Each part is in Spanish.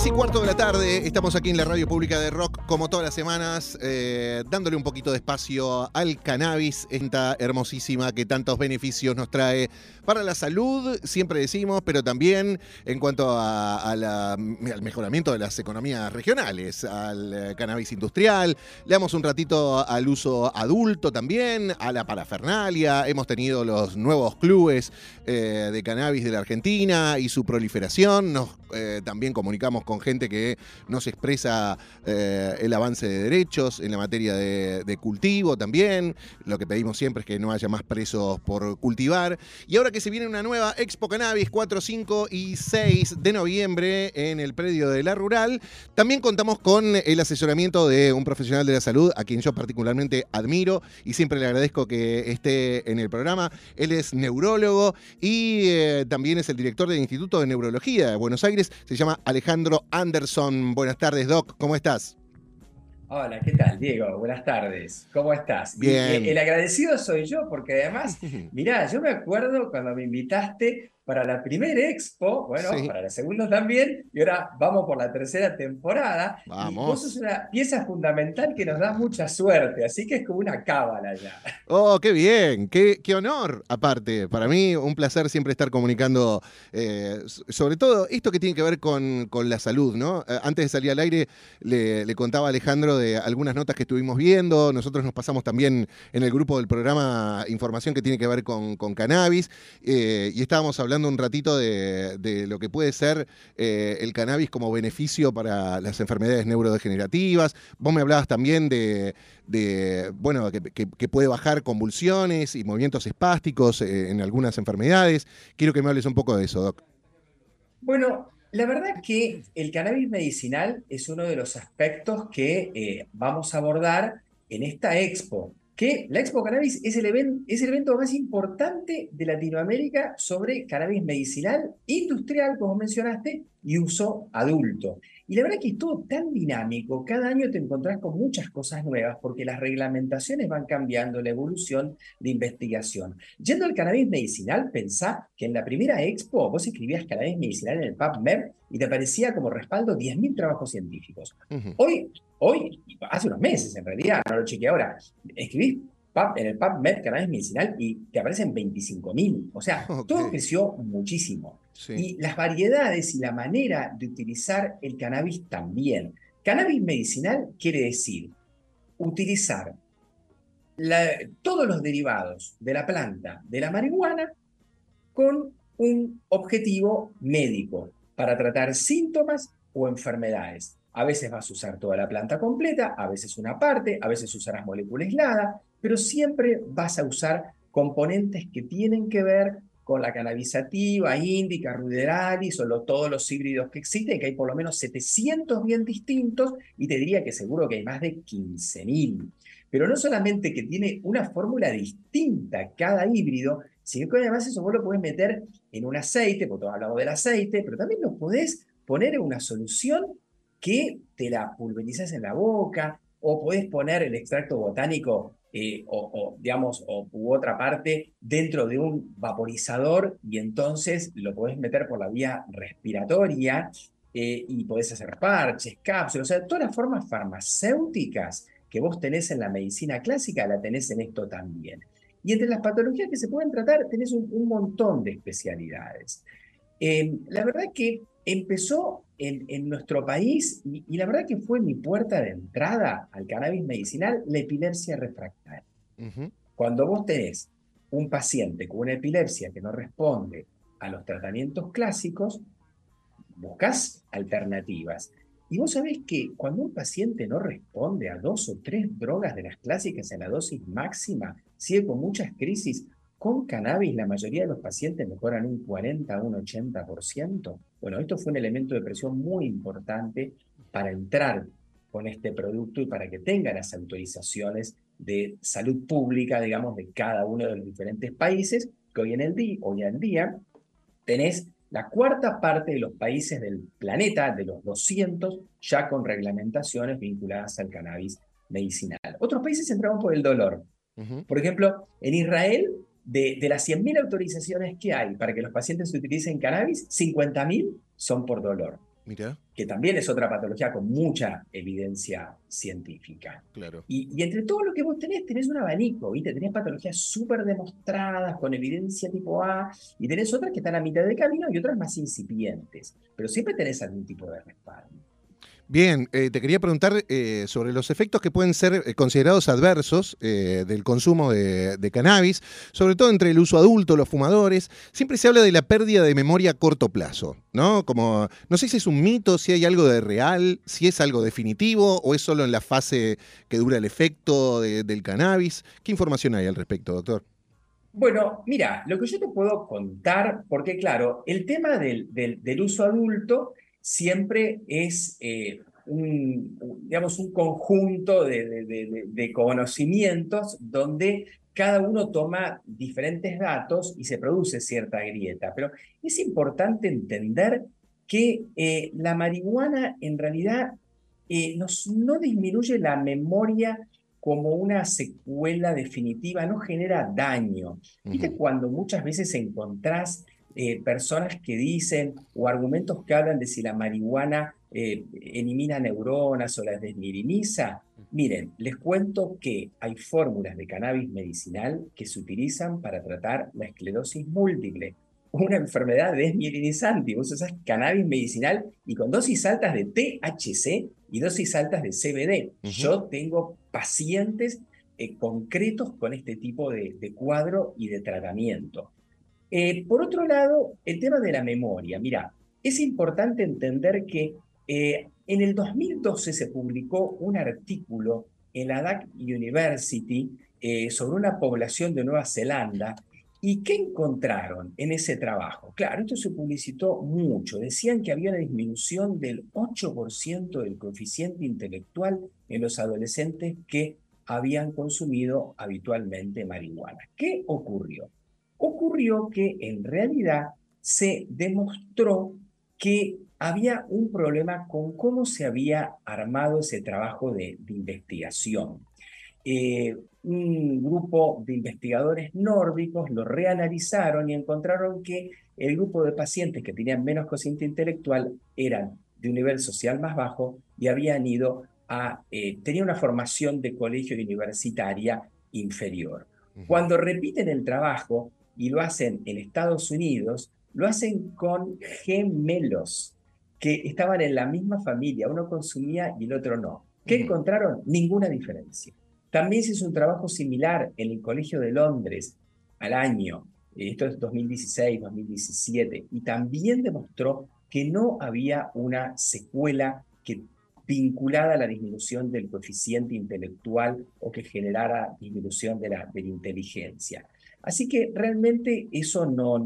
3:15 de la tarde, estamos aquí en la Radio Pública de Rock, como todas las semanas, dándole un poquito de espacio al cannabis, esta hermosísima que tantos beneficios nos trae para la salud, siempre decimos, pero también en cuanto al mejoramiento de las economías regionales, al cannabis industrial. Le damos un ratito al uso adulto también, a la parafernalia. Hemos tenido los nuevos clubes de cannabis de la Argentina y su proliferación. También comunicamos con gente que nos expresa el avance de derechos en la materia de cultivo también. Lo que pedimos siempre es que no haya más presos por cultivar. Y ahora que se viene una nueva Expo Cannabis 4, 5 y 6 de noviembre en el predio de La Rural, también contamos con el asesoramiento de un profesional de la salud a quien yo particularmente admiro y siempre le agradezco que esté en el programa. Él es neurólogo y también es el director del Instituto de Neurología de Buenos Aires. Se llama Alejandro Anderson. Buenas tardes, Doc. ¿Cómo estás? Hola, ¿qué tal, Diego? Buenas tardes. ¿Cómo estás? Y Bien. el agradecido soy yo, porque además, mirá, yo me acuerdo cuando me invitaste para la primera expo, bueno, Sí. para la segunda también, y ahora vamos por la tercera temporada, y vos sos Vamos. una pieza fundamental que nos da mucha suerte, así que es como una cábala ya. Oh, qué bien, qué honor. Aparte, para mí un placer siempre estar comunicando, sobre todo esto que tiene que ver con la salud, ¿no? Antes de salir al aire le contaba a Alejandro de algunas notas que estuvimos viendo. Nosotros nos pasamos también en el grupo del programa información que tiene que ver con cannabis y estábamos hablando un ratito de lo que puede ser el cannabis como beneficio para las enfermedades neurodegenerativas. Vos me hablabas también bueno, que puede bajar convulsiones y movimientos espásticos en algunas enfermedades. Quiero que me hables un poco de eso, Doc. Bueno, la verdad que el cannabis medicinal es uno de los aspectos que vamos a abordar en esta expo, que la Expo Cannabis es el evento más importante de Latinoamérica sobre cannabis medicinal, industrial, como mencionaste, y uso adulto. Y la verdad que es todo tan dinámico, cada año te encontrás con muchas cosas nuevas porque las reglamentaciones van cambiando, la evolución de investigación. Yendo al cannabis medicinal, pensá que en la primera expo vos escribías cannabis medicinal en el PubMed y te aparecía como respaldo 10.000 trabajos científicos. Ujú. Hoy, hace unos meses en realidad, no lo chequeé ahora, escribís en el PubMed cannabis medicinal y te aparecen 25.000. O sea, Ok, todo creció muchísimo. sí. Y las variedades y la manera de utilizar el cannabis también. Cannabis medicinal quiere decir utilizar todos los derivados de la planta de la marihuana con un objetivo médico para tratar síntomas o enfermedades. A veces vas a usar toda la planta completa, a veces una parte, a veces usarás molécula aislada, pero siempre vas a usar componentes que tienen que ver con la cannabisativa, índica, ruderalis o todos los híbridos que existen, que hay por lo menos 700 bien distintos y te diría que seguro que hay más de 15.000. Pero no solamente que tiene una fórmula distinta cada híbrido, sino que además eso vos lo podés meter en un aceite, porque todos hablamos del aceite, pero también lo podés poner en una solución que te la pulverizas en la boca, o podés poner el extracto botánico digamos, u otra parte dentro de un vaporizador y entonces lo podés meter por la vía respiratoria y podés hacer parches, cápsulas, o sea, todas las formas farmacéuticas que vos tenés en la medicina clásica, la tenés en esto también. Y entre las patologías que se pueden tratar, tenés un montón de especialidades. La verdad que empezó en nuestro país y la verdad que fue mi puerta de entrada al cannabis medicinal, la epilepsia refractaria. Ujú. Cuando vos tenés un paciente con una epilepsia que no responde a los tratamientos clásicos, buscas alternativas. Y vos sabés que cuando un paciente no responde a 2 o 3 drogas de las clásicas en la dosis máxima, sigue con muchas crisis, con cannabis la mayoría de los pacientes mejoran un 40 a un 80%. Bueno, esto fue un elemento de presión muy importante para entrar con este producto y para que tenga las autorizaciones de salud pública, digamos, de cada uno de los diferentes países, que hoy en día tenés la cuarta parte de los países del planeta, de los 200, ya con reglamentaciones vinculadas al cannabis medicinal. Otros países entraron por el dolor. Ujú. Por ejemplo, en Israel, de las 100.000 autorizaciones que hay para que los pacientes utilicen cannabis, 50.000 son por dolor. Mira, que también es otra patología con mucha evidencia científica. claro. Y entre todo lo que vos tenés un abanico, ¿viste? Tenés patologías súper demostradas, con evidencia tipo A, y tenés otras que están a mitad de camino y otras más incipientes, pero siempre tenés algún tipo de respaldo. Bien, te quería preguntar sobre los efectos que pueden ser considerados adversos del consumo de cannabis, sobre todo entre el uso adulto, los fumadores. Siempre se habla de la pérdida de memoria a corto plazo, ¿no? Como, no sé si es un mito, si hay algo de real, si es algo definitivo o es solo en la fase que dura el efecto del cannabis. ¿Qué información hay al respecto, doctor? Bueno, mira, lo que yo te puedo contar, porque claro, el tema del uso adulto siempre es digamos, un conjunto de conocimientos donde cada uno toma diferentes datos y se produce cierta grieta. Pero es importante entender que la marihuana en realidad no disminuye la memoria como una secuela definitiva, no genera daño. ¿Viste Ujú. cuando muchas veces encontrás personas que dicen o argumentos que hablan de si la marihuana elimina neuronas o las desmiriniza? Miren, les cuento que hay fórmulas de cannabis medicinal que se utilizan para tratar la esclerosis múltiple, una enfermedad desmielinizante. Vos usás cannabis medicinal y con dosis altas de THC y dosis altas de CBD. Ujú. Yo tengo pacientes concretos con este tipo de cuadro y de tratamiento. Por otro lado, el tema de la memoria. Mira, es importante entender que en el 2012 se publicó un artículo en la DAC University sobre una población de Nueva Zelanda. ¿Y qué encontraron en ese trabajo? Claro, esto se publicitó mucho. Decían que había una disminución del 8% del coeficiente intelectual en los adolescentes que habían consumido habitualmente marihuana. ¿Qué ocurrió? Ocurrió que en realidad se demostró que había un problema con cómo se había armado ese trabajo de investigación. Un grupo de investigadores nórdicos lo reanalizaron y encontraron que el grupo de pacientes que tenían menos cociente intelectual eran de un nivel social más bajo y habían ido tenían una formación de colegio y universitaria inferior. Ujú. Cuando repiten el trabajo y lo hacen en Estados Unidos, lo hacen con gemelos que estaban en la misma familia, uno consumía y el otro no. ¿Qué Ujú. encontraron? Ninguna diferencia. También se hizo un trabajo similar en el Colegio de Londres al año, esto es 2016, 2017, y también demostró que no había una secuela vinculada a la disminución del coeficiente intelectual o que generara disminución de la inteligencia. Así que realmente eso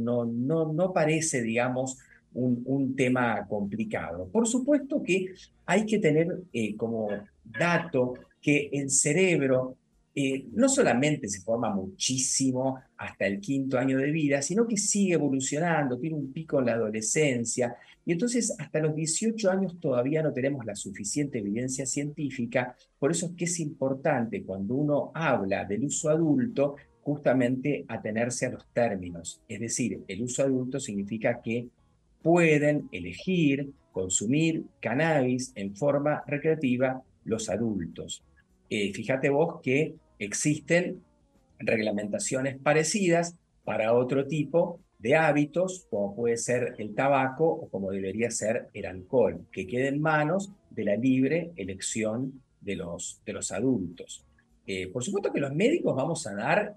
no parece, digamos, un tema complicado. Por supuesto que hay que tener como dato que el cerebro no solamente se forma muchísimo hasta el quinto año de vida, sino que sigue evolucionando, tiene un pico en la adolescencia, y entonces hasta los 18 años todavía no tenemos la suficiente evidencia científica. Por eso es que es importante cuando uno habla del uso adulto, justamente atenerse a los términos. Es decir, el uso adulto significa que pueden elegir consumir cannabis en forma recreativa los adultos. Fíjate vos que existen reglamentaciones parecidas para otro tipo de hábitos, como puede ser el tabaco o como debería ser el alcohol, que quede en manos de la libre elección de los adultos. Por supuesto que los médicos vamos a dar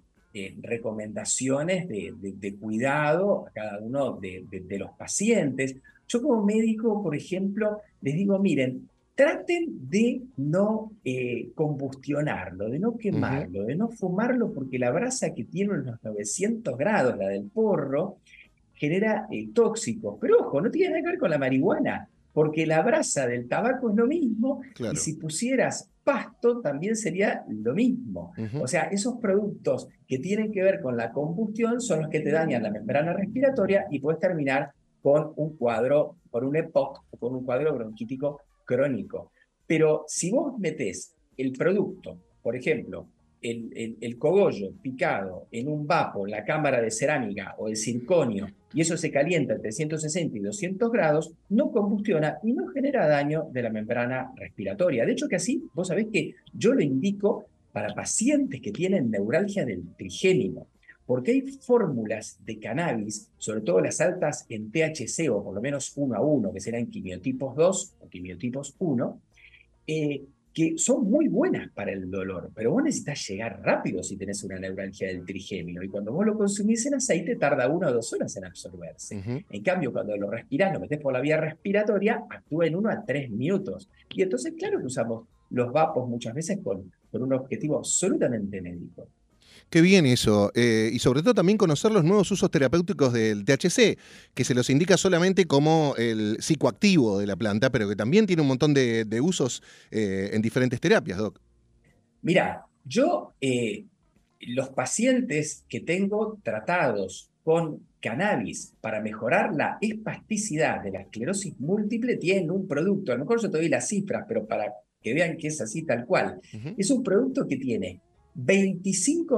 recomendaciones de cuidado a cada uno de los pacientes. Yo como médico, por ejemplo, les digo, miren, traten de no combustionarlo, de no Ujú. quemarlo, de no fumarlo, porque la brasa que tiene unos 900 grados, la del porro, genera tóxicos. Pero ojo, no tiene nada que ver con la marihuana, porque la brasa del tabaco es lo mismo, y Claro. si pusieras pasto también sería lo mismo. O Ujú. sea, esos productos que tienen que ver con la combustión son los que te dañan la membrana respiratoria y puedes terminar con un cuadro, con un EPOC o con un cuadro bronquítico crónico. Pero si vos metés el producto, por ejemplo, el cogollo picado en un vapo, en la cámara de cerámica o de circonio, y eso se calienta entre 160 y 200 grados, no combustiona y no genera daño de la membrana respiratoria. De hecho que así, vos sabés que yo lo indico para pacientes que tienen neuralgia del trigémino, porque hay fórmulas de cannabis, sobre todo las altas en THC o por lo menos 1 a 1, que serán quimiotipos 2 o quimiotipos 1, que son muy buenas para el dolor, pero vos necesitas llegar rápido si tenés una neuralgia del trigémino, y cuando vos lo consumís en aceite tarda 1 o 2 horas en absorberse. En cambio, cuando lo respirás, lo metés por la vía respiratoria, actúa en 1 a 3 minutos. Y entonces, claro que usamos los vapos muchas veces con un objetivo absolutamente médico. Qué bien eso, y sobre todo también conocer los nuevos usos terapéuticos del THC, que se los indica solamente como el psicoactivo de la planta, pero que también tiene un montón de usos en diferentes terapias, Doc. Mira, yo, los pacientes que tengo tratados con cannabis para mejorar la espasticidad de la esclerosis múltiple tienen un producto, a lo mejor yo te doy las cifras, pero para que vean que es así tal cual. Es un producto que tiene 25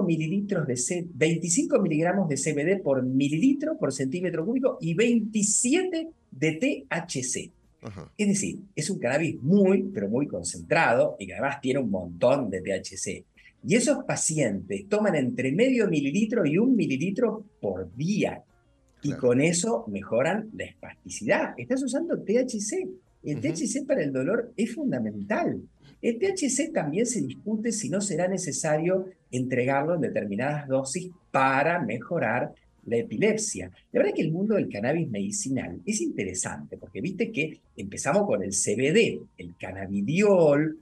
miligramos de CBD por mililitro por centímetro cúbico y 27 de THC. Es decir, es un cannabis muy, pero muy concentrado y que además tiene un montón de THC. Y esos pacientes toman entre medio mililitro y 1 mililitro por día. Y con eso mejoran la espasticidad. Estás usando THC. El THC para el dolor es fundamental. El THC también se discute si no será necesario entregarlo en determinadas dosis para mejorar la epilepsia. La verdad es que el mundo del cannabis medicinal es interesante, porque viste que empezamos con el CBD, el cannabidiol,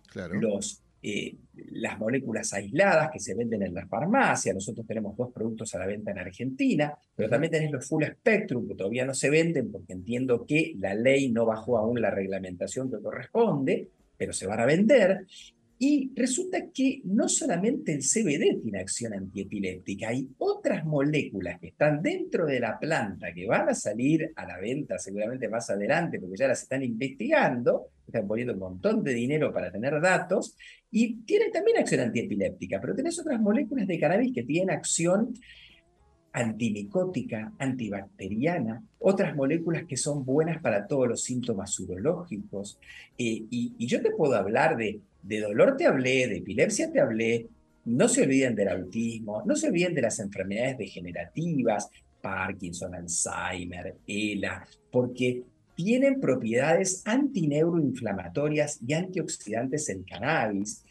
las moléculas aisladas que se venden en la farmacia. Nosotros tenemos 2 productos a la venta en Argentina, pero también tenés los full spectrum que todavía no se venden porque entiendo que la ley no bajó aún la reglamentación que corresponde, pero se van a vender. Y resulta que no solamente el CBD tiene acción antiepiléptica, hay otras moléculas que están dentro de la planta que van a salir a la venta seguramente más adelante porque ya las están investigando, están poniendo un montón de dinero para tener datos, y tienen también acción antiepiléptica, pero tenés otras moléculas de cannabis que tienen acción antimicótica, antibacteriana, otras moléculas que son buenas para todos los síntomas urológicos. Y yo te puedo hablar de dolor, te hablé, de epilepsia te hablé, no se olviden del autismo, no se olviden de las enfermedades degenerativas, Parkinson, Alzheimer, ELA, porque tienen propiedades antineuroinflamatorias y antioxidantes el cannabis.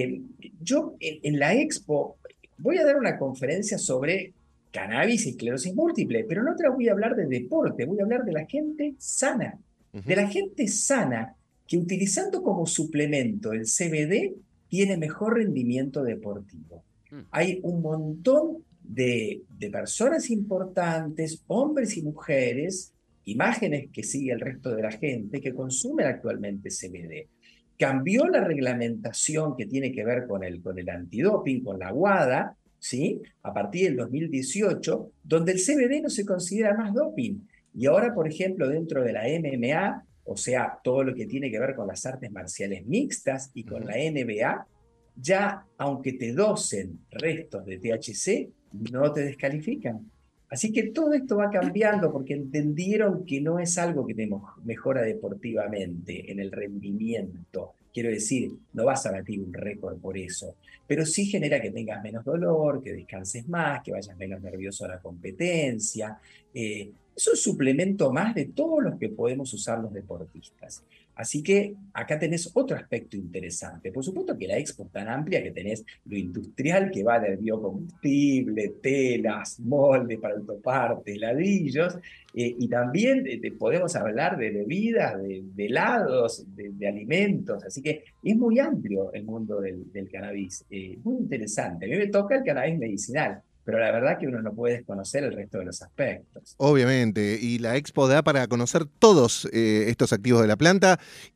Yo en la expo voy a dar una conferencia sobre cannabis y esclerosis múltiple, pero no te voy a hablar de deporte, voy a hablar de la gente sana, de la gente sana que utilizando como suplemento el CBD tiene mejor rendimiento deportivo. Hay un montón de personas importantes, hombres y mujeres, imágenes que sigue el resto de la gente, que consumen actualmente CBD. Cambió la reglamentación que tiene que ver con el antidoping, con la WADA, ¿sí? A partir del 2018, donde el CBD no se considera más doping. Y ahora, por ejemplo, dentro de la MMA, o sea, todo lo que tiene que ver con las artes marciales mixtas y con la NBA, ya aunque te dosen restos de THC, no te descalifican. Así que todo esto va cambiando porque entendieron que no es algo que te mejora deportivamente en el rendimiento. Quiero decir, no vas a batir un récord por eso, pero sí genera que tengas menos dolor, que descanses más, que vayas menos nervioso a la competencia. Es un suplemento más de todos los que podemos usar los deportistas. Así que acá tenés otro aspecto interesante. Por supuesto que la expo es tan amplia que tenés lo industrial que va del biocombustible, telas, moldes para autopartes, ladrillos, y también podemos hablar de bebidas, de helados, de alimentos. Así que es muy amplio el mundo del cannabis, muy interesante. A mí me toca el cannabis medicinal, pero la verdad que uno no puede desconocer el resto de los aspectos. Obviamente, y la expo da para conocer todos estos activos de la planta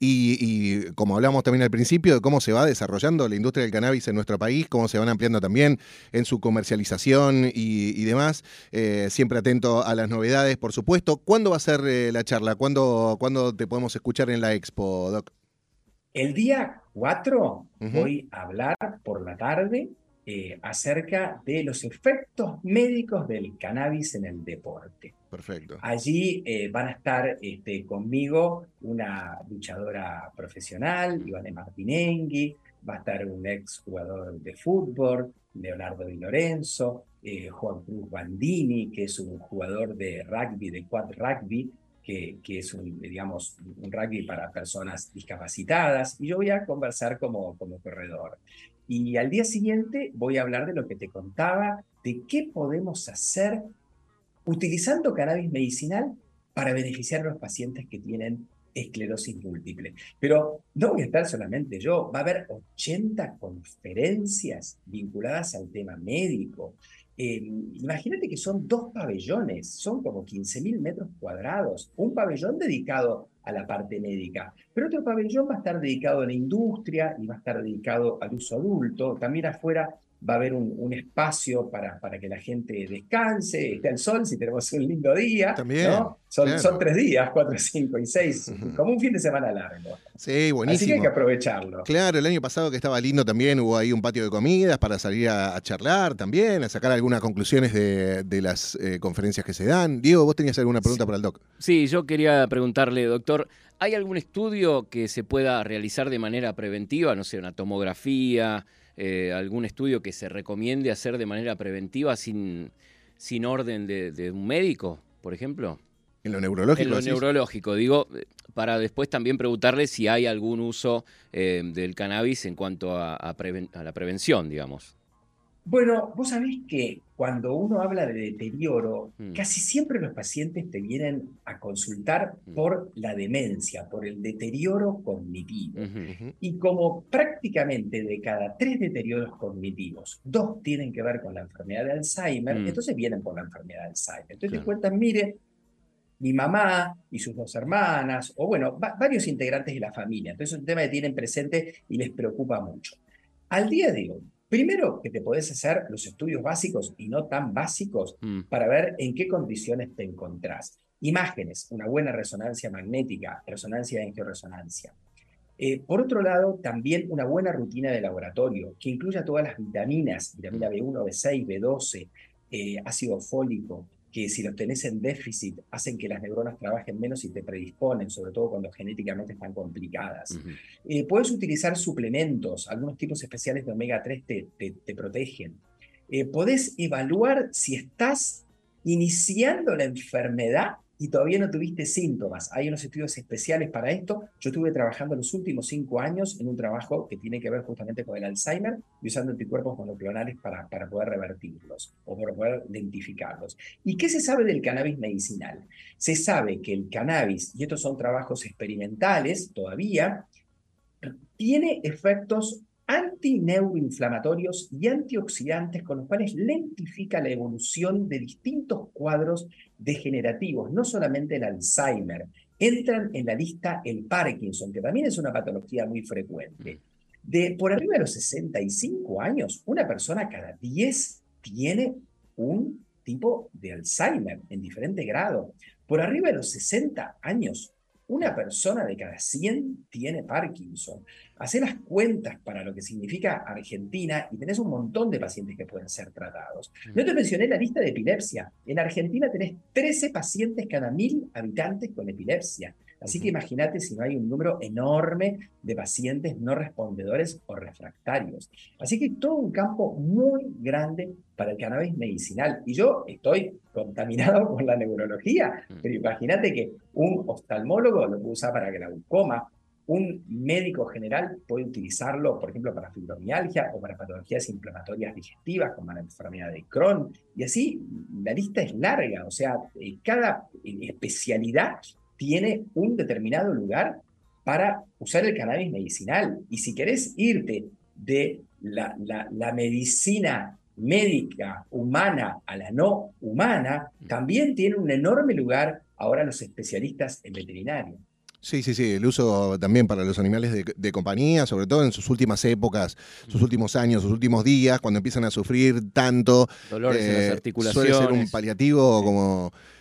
y como hablamos también al principio, de cómo se va desarrollando la industria del cannabis en nuestro país, cómo se van ampliando también en su comercialización y demás. Siempre atento a las novedades, por supuesto. ¿Cuándo va a ser la charla? ¿Cuándo te podemos escuchar en la expo, Doc? El día 4 voy a hablar por la tarde acerca de los efectos médicos del cannabis en el deporte. Perfecto. Allí van a estar conmigo una luchadora profesional, Ivane Martinengui, va a estar un ex jugador de fútbol, Leonardo Di Lorenzo, Juan Cruz Bandini, que es un jugador de rugby, de quad rugby, que es digamos, un rugby para personas discapacitadas, y yo voy a conversar como corredor. Y al día siguiente voy a hablar de lo que te contaba, de qué podemos hacer utilizando cannabis medicinal para beneficiar a los pacientes que tienen esclerosis múltiple. Pero no voy a estar solamente yo, va a haber 80 conferencias vinculadas al tema médico. Imagínate que son 2 pabellones, son como 15.000 metros cuadrados, un pabellón dedicado a la parte médica, pero otro pabellón va a estar dedicado a la industria y va a estar dedicado al uso adulto. También afuera va a haber un espacio para que la gente descanse, esté al sol si tenemos un lindo día. También, ¿no? claro. Son 3 días, 4, 5 y 6, como un fin de semana largo. Sí, buenísimo. Así que hay que aprovecharlo. Claro, el año pasado que estaba lindo también hubo ahí un patio de comidas para salir a charlar también, a sacar algunas conclusiones de las conferencias que se dan. Diego, vos tenías alguna pregunta para el doc. Sí, yo quería preguntarle, doctor, ¿hay algún estudio que se pueda realizar de manera preventiva? No sé, una tomografía, algún estudio que se recomiende hacer de manera preventiva sin orden de un médico, por ejemplo. ¿En lo neurológico? En lo neurológico, digo, para después también preguntarle si hay algún uso del cannabis en cuanto a la prevención, digamos. Bueno, vos sabés que cuando uno habla de deterioro, casi siempre los pacientes te vienen a consultar por la demencia, por el deterioro cognitivo. Y como prácticamente de cada 3 deterioros cognitivos, 2 tienen que ver con la enfermedad de Alzheimer, entonces vienen por la enfermedad de Alzheimer. Entonces te cuentan, mire, mi mamá y sus 2 hermanas, o bueno, varios integrantes de la familia. Entonces es un tema que tienen presente y les preocupa mucho. Al día de hoy, primero que te podés hacer los estudios básicos y no tan básicos para ver en qué condiciones te encontrás. Imágenes, una buena resonancia magnética, resonancia de angioresonancia. Por otro lado, también una buena rutina de laboratorio que incluya todas las vitaminas, vitamina B1, B6, B12, ácido fólico, que si los tenés en déficit hacen que las neuronas trabajen menos y te predisponen, sobre todo cuando genéticamente están complicadas. Puedes utilizar suplementos, algunos tipos especiales de omega 3 te protegen. Podés evaluar si estás iniciando la enfermedad y todavía no tuviste síntomas. Hay unos estudios especiales para esto. Yo estuve trabajando los últimos 5 años en un trabajo que tiene que ver justamente con el Alzheimer y usando anticuerpos monoclonales para poder revertirlos o para poder identificarlos. ¿Y qué se sabe del cannabis medicinal? Se sabe que el cannabis, y estos son trabajos experimentales todavía, tiene efectos antineuroinflamatorios y antioxidantes con los cuales lentifica la evolución de distintos cuadros degenerativos, no solamente el Alzheimer. Entran en la lista el Parkinson, que también es una patología muy frecuente. Por arriba de los 65 años, una persona cada 10 tiene un tipo de Alzheimer en diferente grado. Por arriba de los 60 años, una persona de cada 100 tiene Parkinson. Hacé las cuentas para lo que significa Argentina y tenés un montón de pacientes que pueden ser tratados. No te mencioné la lista de epilepsia. En Argentina tenés 13 pacientes cada 1.000 habitantes con epilepsia. Así que imagínate si no hay un número enorme de pacientes no respondedores o refractarios. Así que todo un campo muy grande para el cannabis medicinal. Y yo estoy contaminado por la neurología, pero imagínate que un oftalmólogo lo puede usar para glaucoma, un médico general puede utilizarlo, por ejemplo, para fibromialgia o para patologías inflamatorias digestivas, como la enfermedad de Crohn. Y así la lista es larga, o sea, cada especialidad tiene un determinado lugar para usar el cannabis medicinal. Y si querés irte de la medicina médica humana a la no humana, también tiene un enorme lugar ahora los especialistas en veterinaria. Sí, el uso también para los animales de compañía, sobre todo en sus últimas épocas, sus últimos años, sus últimos días, cuando empiezan a sufrir tanto. Dolores en las articulaciones. Suele ser un paliativo como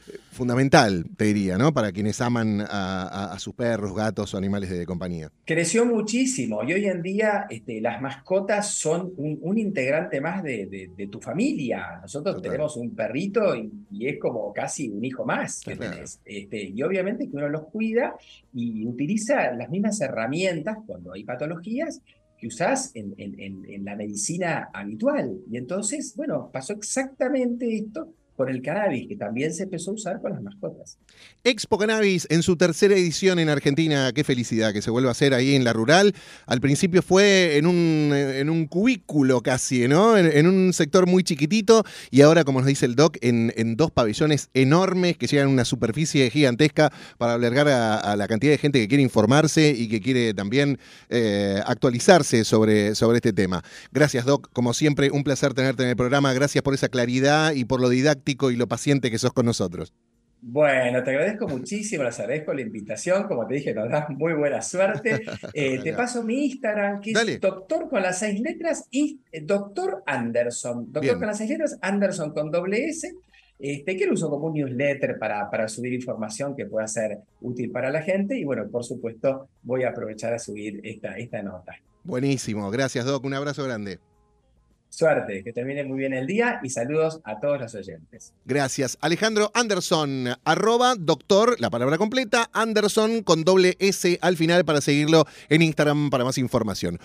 fundamental, te diría, ¿no? Para quienes aman a sus perros, gatos o animales de compañía. Creció muchísimo y hoy en día las mascotas son un integrante más de tu familia. Nosotros Total. tenemos un perrito y es como casi un hijo más que Claro. tenés. Y obviamente que uno los cuida y utiliza las mismas herramientas cuando hay patologías que usás en la medicina habitual. Y entonces, bueno, pasó exactamente esto con el cannabis, que también se empezó a usar con las mascotas. Expo Cannabis en su tercera edición en Argentina. Qué felicidad que se vuelva a hacer ahí en la rural. Al principio fue en un cubículo casi, ¿no? En un sector muy chiquitito y ahora, como nos dice el Doc, en 2 pabellones enormes que llegan a una superficie gigantesca para albergar a la cantidad de gente que quiere informarse y que quiere también actualizarse sobre este tema. Gracias, Doc. Como siempre, un placer tenerte en el programa. Gracias por esa claridad y por lo didáctico y lo paciente que sos con nosotros. Bueno, te agradezco muchísimo, les agradezco la invitación, como te dije, nos das muy buena suerte. Te paso mi Instagram, que Dale. es doctor con las 6 letras y doctor Anderson. Doctor Bien. con las 6 letras, Anderson con doble S, que lo uso como un newsletter para subir información que pueda ser útil para la gente. Y bueno, por supuesto, voy a aprovechar a subir esta nota. Buenísimo. Gracias, Doc. Un abrazo grande. Suerte, que termine muy bien el día y saludos a todos los oyentes. Gracias. Alejandro Anderson, @doctor, la palabra completa, Anderson con doble S al final para seguirlo en Instagram para más información.